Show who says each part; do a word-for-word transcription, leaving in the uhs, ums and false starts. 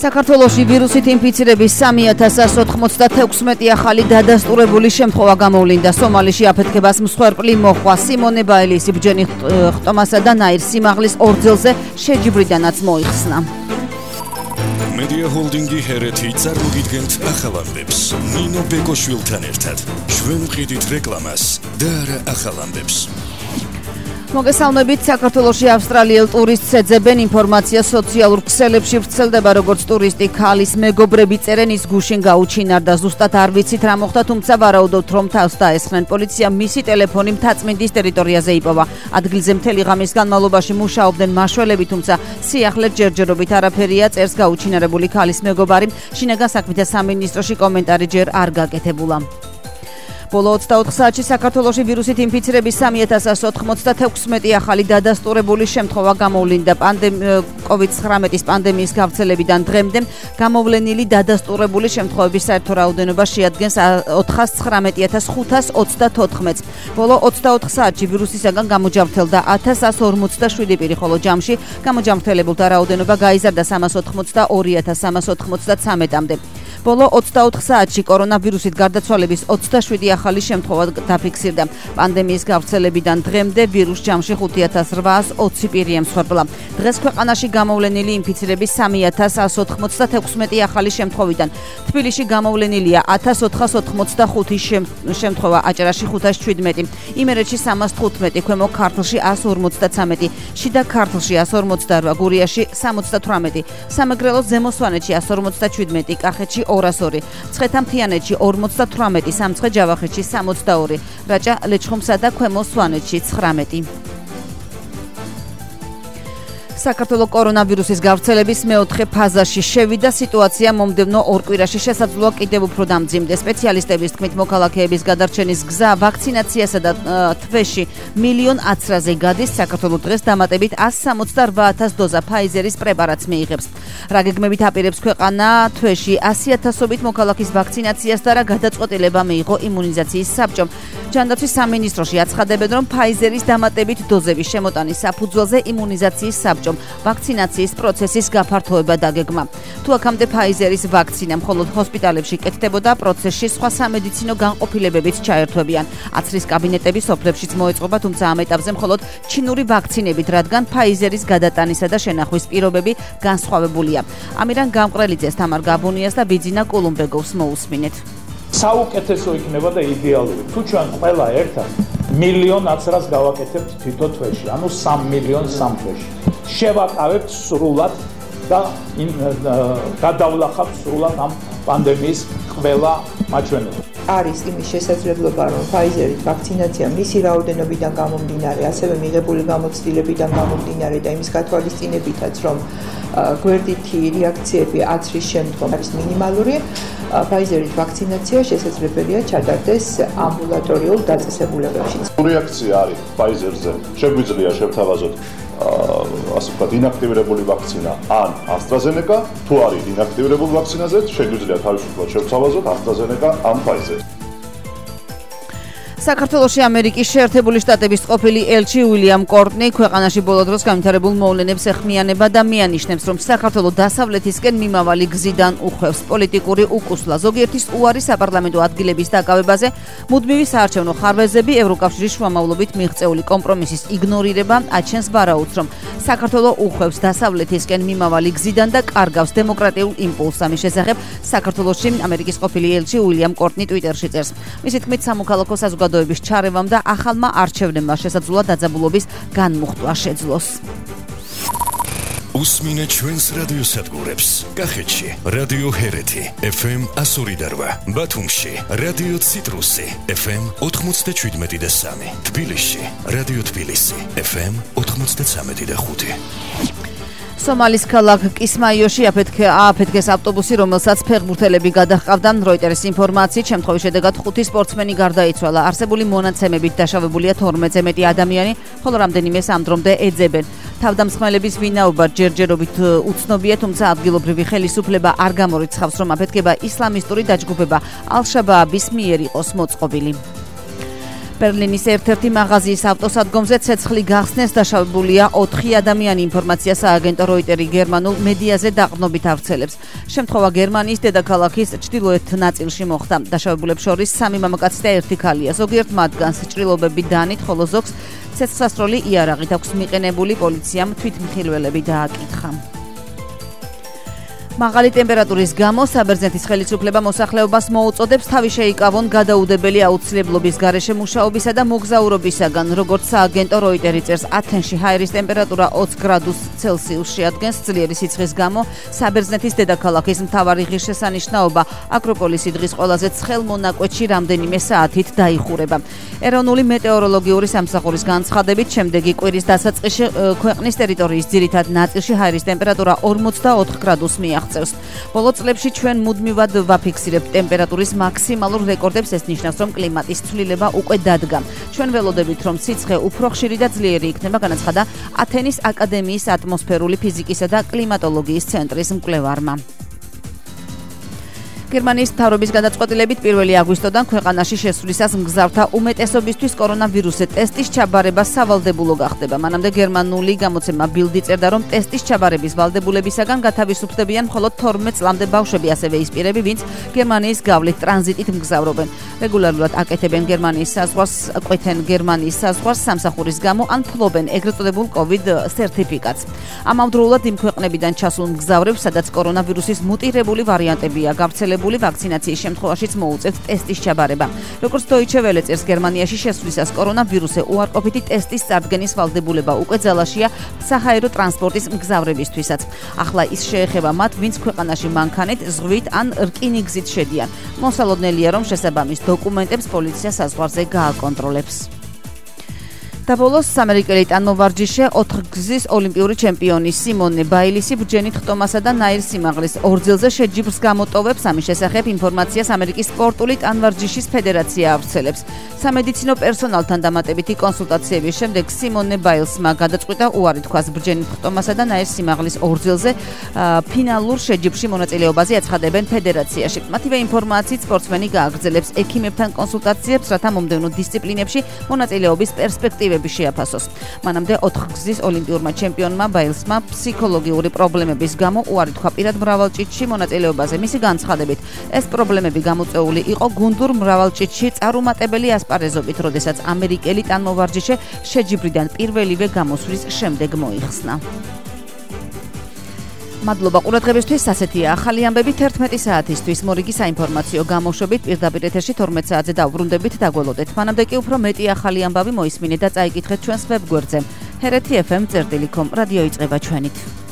Speaker 1: საქართველოში ვირუსით ინფიცირების სამი ათას ოთხმოცდათექვსმეტი ახალი დადასტურებული შემთხვევა გამოვლინდა. სომალიში აფეთქებას მსხვერპლი მოჰყვა. სიმონე ბაილის ბჯენი ხტომასა და ნაირ სიმაღლის ორძელზე შეჯიბრიდანაც მოიხსნა.
Speaker 2: Media Holdingi ჰერეთი წარმოგიდგენთ ახალამდებს. ნინო ბეკოშვილთან ერთად. ჩვენ ვყიდით რეკლამას და არა ახალამდებს.
Speaker 1: მოგესალმებით. საქართველოში ავსტრალიელ ტურისტს ეძებენ. ინფორმაცია სოციალურ ქსელებში ვრცელდება, როგორც ტურისტი ქალის მეგობრები წერენ, ის გუშინ გაუჩინარდა. ზუსტად არ ვიცით რა მოხდა, თუმცა ვარაუდობთ, რომ თავს დაესხნენ. პოლიცია მისი ტელეფონი მთაწმინდის ტერიტორიაზე იპოვა. ადგილზე მთელი ღამის განმავლობაში მუშაობდნენ მაშველები, თუმცა სიახლე ჯერჯერობით არაფერია, წერს გაუჩინარებული ქალის მეგობარი. შინაგან საქმეთა სამინისტროში კომენტარი ჯერ არ გაკეთებულა. ბოლო ოცდაოთხ საათში საქართველოში ვირუსით ინფიცირების სამი ათას ოთხმოცდათექვსმეტი ახალი დადასტურებული შემთხვევა გამოვლინდა. კოვიდ ცხრამეტის პანდემიის გავრცელებიდან დღემდე გამოვლენილი დადასტურებული შემთხვევების საერთო რაოდენობა შეადგენს ოთხას ცხრამეტი ათას ხუთას ოცდათოთხმეტს. ბოლო ოცდაოთხ საათში ვირუსისაგან გამოჯამრთელდა ათას ასი ორმოცდაშვიდი პირი, ხოლო ჯამში გამოჯამრთელებულთა რაოდენობა გაიზარდა სამას ოთხმოცდაორი ათას სამას ოთხმოცდაცამეტამდე. ბოლო ოცდაოთხ საათში კორონავირუსით გარდაცვალების ოცდაშვიდი ახალი შემთხვევა დაფიქსირდა. პანდემიის გავრცელებიდან დღემდე ვირუს ჯამში ხუთი ათას რვაას ოცი პირი ემსხვერპლა. დღეს ქვეყანაში გამოვლენილი ინფიცირების სამი ათას ასი ოთხმოცდათექვსმეტი ახალი შემთხვევიდან თბილისში გამოვლენილია ათას ოთხას ოთხმოცდახუთი შემთხვევა, აჭარაში ხუთას შვიდმეტი, იმერეთში სამას თხუთმეტი, ქვემო ქართლში ასი ორმოცდაცამეტი, შიდა ქართლში ასი ორმოცდარვა, გურიაში სამოცდათვრამეტი, სამეგრელოს ზემო სვანეთში ასი ორმოცდაშვიდმეტი, კახეთში ორას ორი, ცხეთამთიანეთში ორმოცდათვრამეტი, სამცხე ჯავახეთში სამოცდაორი, რაჭა ლეჩხუმსა და ქვემო სვანეთში ცხრამეტი. საქართველოს კორონავირუსის გავრცელების მეოთხე ფაზაში შევიდა. სიტუაცია მომდევნო ორ კვირაში შესაძლოა კიდევ უფრო დამძიმდეს. სპეციალისტების თქმით, მოქალაქეების გადარჩენის გზა ვაქცინაციასა და თვეში მილიონ აცრაზე გადის. საქართველოს დღეს დამატებით ასი სამოცდარვა ათას დოზა ფაიზერის პრეპარატს მიიღებს. რა გეგმებით აპირებს ქვეყანა თვეში ასი ათასობით მოქალაქის ვაქცინაციას და რა გადაწყვეტილება მიიღო იმუნიზაციის საბჭომ. ჯანდაცვის სამინისტროში აცხადებენ, რომ ფაიზერის დამატებით დოზების შემოტანის საფუძველზე იმუნიზაციის საბჭომ ვაქცინაციის პროცესის გაფართოება დაგეგმა. თუ აქამდე ფაიზერის ვაქცინა მხოლოდ ჰოსპიტალებში კეთდებოდა, პროცესში სხვა სამედიცინო განყოფილებებიც ჩაერთვებიან. აცრის კაბინეტები სოფლებშიც მოეწყობა, თუმცა ამ ეტაპზე მხოლოდ ჩინური ვაქცინებით, რადგან ფაიზერის გადატანისა და შენახვის პირობები განსხვავებულია. ამირან გამყრელიძეს, თამარ გაბუნიას და ბიძინა კულუმბეგოვს მოусმინეთ.
Speaker 3: საუკეთესო იქნება და იდეალური. თუ ჩვენ ყველა ერთად მილიონ აცრას გავაკეთებთ თვითონ თვეში, ანუ სამ მილიონს სამ თვეში. შევაკავებთ სრულად და გადავლახავთ სრულად ამ პანდემიის ყველა მაჩვენებლს.
Speaker 4: არის იმის შესაძლებლობა, რომ ფაიზერით ვაქცინაცია მისი რაოდენობიდან გამომდინარე, ასევე მიღებული გამოცდილებიდან გამომდინარე და იმის გათვალისწინებითაც, რომ გვერდითი რეაქციები აცრის შემდგომ არის მინიმალური, ფაიზერით ვაქცინაცია შესაძლებელია ჩატარდეს ამბულატორიულ დაწესებულებებში.
Speaker 5: რეაქცია არის ფაიზერზე, შეგვიძლია შევთავაზოთ ასე ვთქვათ, ინაქტივირებული ვაქცინა ან AstraZeneca, თუ არის ინაქტივირებული ვაქცინაზე, შეგვიძლია თავისუფლად შევთავაზოთ AstraZeneca ან Pfizer.
Speaker 1: საქართველოში ამერიკის შეერთებული შტატების ყოფილი ელჩი უილიამ კორტნი ქვეყანაში ბოლო დროს განვითარებულ მოვლენებს ეხმიანება და მიანიშნებს, რომ საქართველოს დასავლეთისკენ მიმავალი გზიდან უხვევს პოლიტიკური უკუსლა. ზოგიერთის უარი საპარლამენტო ადგილების დაკავებაზე, მუდმივი საარჩევნო ხარვეზები, ევროკავშირის შუამავლობით მიღწეული კომპრომისის იგნორირება აჩენს ვარაუდს, რომ საქართველოს უხვევს დასავლეთისკენ მიმავალი გზიდან და კარგავს დემოკრატიულ იმპულსს. ამის შესახებ საქართველოში ამერიკის ყოფილი ელჩი უილიამ კორტნი ტვიტერში წერს. მისი თქმით, სამოქალაქო საზოგადოების ჩარევამ და ახალმა არჩევნებმა შესაძლოა დაძაბულობის განმუხტვა შეძლოს.
Speaker 2: უსმინეთ ჩვენს რადიოსადგურებს. კახეთში რადიო ჰერეთი ეფ ემ εκατო ორი და რვა, ბათუმში რადიო ციტრუსი ეფ ემ ოთხმოცდაშვიდმეტი და სამი, თბილისში რადიო თბილისი ეფ ემ ოთხმოცდაცამეტი და ხუთი.
Speaker 1: სომალის ქალაქ კისმაიოში აფეთქეს ავტობუსი, რომელსაც ფეხბურთელები გადაჰყავდა. როიტერის ინფორმაციით, შემთხვევის შედეგად ხუთი სპორტსმენი გარდაიცვალა. არსებული მონაცემებით დაშავებულია თორმეტზე მეტი ადამიანი, ხოლო რამდენიმეს ამ დრომდე ეძებენ. თავდამსხმელების ვინაობა ჯერჯერობით უცნობია, თუმცა ადგილობრივი ხელისუფლება არ გამორიცხავს, რომ აფეთქება ისლამისტური დაჯგუფება ალ-შაბააბის მიერ იყოს მოწყობილი. ბერლინის ერთ-ერთი მაღაზიის ავტოსადგომზე ცეცხლი გახსნეს დაშავებულია ოთხი ადამიანი. ინფორმაცია სააგენტო როიტერი გერმანულ მედიაზე დაყრდნობით ავრცელებს. შემთხვევა გერმანიის დედაქალაქის ჩრდილოეთ ნაწილში მოხდა. დაშავებულებს შორის სამი მამაკაცი და ერთი ქალია. ზოგიერთ მათგანს ჭრილობები დანით, ხოლო ზოგს ცეცხლსასროლი იარაღით აქვს მიყენებული. პოლიციამ თვითმხილველები დააკითხა. მაღალი ტემპერატურის გამო საბერძნეთის ხელისუფლება მოსახლეობას მოუწოდებს თავი შეიკავონ გადაუდებელი აუცილებლობის გარეშე მუშაობისა და მოგზაურობისაგან. როგორც სააგენტო როიტერი წერს, ათენში ჰაერის ტემპერატურა ოც გრადუს ცელსიუსში ადგენს. ძლიერი სიცხის გამო საბერძნეთის დედაქალაქის მთავარი ღირსშესანიშნაობა აკროპოლისი დღის ყველაზე ცხელ მონაკვეთში რამდენიმე საათით დაიხურება. ეროვნული მეტეოროლოგიური სამსახურის განცხადებით, შემდეგი კვირის დასაწყისში ქვეყნის ტერიტორიის ძირითად ნაწილში ჰაერის ტემპერატურა ორმოცდაოთხ გრადუსს მიაღწევს. ბოლო წლებში ჩვენ მუდმივად ვაფიქსირებთ ტემპერატურის მაქსიმალურ რეკორდებს, ეს ნიშნავს, რომ კლიმატის ცვლილება უკვე დადგა. ჩვენ ველოდებით, რომ სიცხე უფრო ხშირი და ძლიერი იქნება, განაცხადა ათენის აკადემიის ატმოსფერული ფიზიკისა და კლიმატოლოგიის ცენტრის მკვლევარმა. გერმანიის მთავრობის გადაწყვეტილებით პირველი აგვისტოდან ქვეყანაში შესვლისას მგზავრთა უმეტესობისთვის კორონავირუსზე ტესტის ჩაბარება სავალდებულო გახდება. მანამდე გერმანული გამოცემა ბილდი წერდა, რომ ტესტის ჩაბარების ვალდებულებისაგან გათავისუფლდებიან მხოლოდ თორმეტ წლამდე ბავშვები, ასევე ის პირები, ვინც გერმანიის გავლით ტრანზიტით მგზავრობენ. რეგულარულად აკეთებენ გერმანიის საზღვარს, კვეთენ გერმანიის საზღვარს სამსახურის გამო ან ფლობენ ეგრეთ წოდებულ COVID სერტიფიკატს. ამავდროულად იმ ქვეყნებიდან ჩასულ მგზავრებს, სადაც კორონავირუსის მუტირებული ვარიანტებია გავრცელებული, ვაქცინაციის შემთხვევაშიც მოუწევთ ტესტის ჩაბარება. როგორც Deutsche Welle წერს, გერმანიაში შესვლისას კორონავირუსზე უარყოფითი ტესტის წარდგენის ვალდებულება უკვე ძალაშია საჰაერო ტრანსპორტის მგზავრებისთვისაც. ახლა ის შეეხება მათ, ვინც ქვეყანაში მანქანით, ზღვით ან რკინიგზით შედიან. მოსალოდნელია, რომ შესაბამის დოკუმენტებს პოლიცია საზღვარზე გააკონტროლებს. და ბოლოს ამერიკელი ტანმოვარჯიშე ოთხგზის ოლიმპიური ჩემპიონი სიმონე ბაილისი ბჯენით ხტომასა და ნაირ სიმაღლის ორძილზე შეჯიბრს გამოტოვებს. ამის შესახებ ინფორმაციას ამერიკის სპორტული ტანვარჯიშის ფედერაცია ავრცელებს. სამედიცინო პერსონალთან დამატებითი კონსულტაციების შემდეგ სიმონე ბაილსმა გადაწყვიტა უარი თქვას ბჯენით ხტომასა და ნაირ სიმაღლის ორძილზე ფინალურ შეჯიბრში მონაწილეობაზე აცხადებენ ფედერაციაში. მათივე ინფორმაციით სპორტსმენი გააგრძელებს ექიმებთან კონსულტაციებს, რათა მომდევნო დისციპლინებში მონაწილეობის პერსპექტივები შეაფასოს. მანამდე ოთხგზის ოლიმპიურმა ჩემპიონმა ბაილსმა ფსიქოლოგიური პრობლემების გამო უარი თქვა პირად მრავალჭიდში მონაწილეობაზე. მისი განცხადებით, ეს პრობლემები გამოწვეული იყო გუნდურ მრავალჭიდში წარუმატებელი ასპარეზობით, როდესაც ამერიკელი ტანმოვარჯიშე შეჯიბრიდან პირველივე გამოსვლის შემდეგ მოიხსნა. მადლობა ყურადღებისთვის. ასეთია ახალი ამბები თერთმეტი საათისთვის. მორიგი საინფორმაციო გამოშვებით პირდაპირ ეთერში თორმეტ საათზე დავბრუნდებით, დაგველოდეთ. მანამდე კი უფრო მეტი ახალი ამბავი მოისმინეთ და წაიკითხეთ ჩვენს ვებგვერდზე ჰერეთი ეფ ემ წერტილი კომ. რადიო იწყება ჩვენით.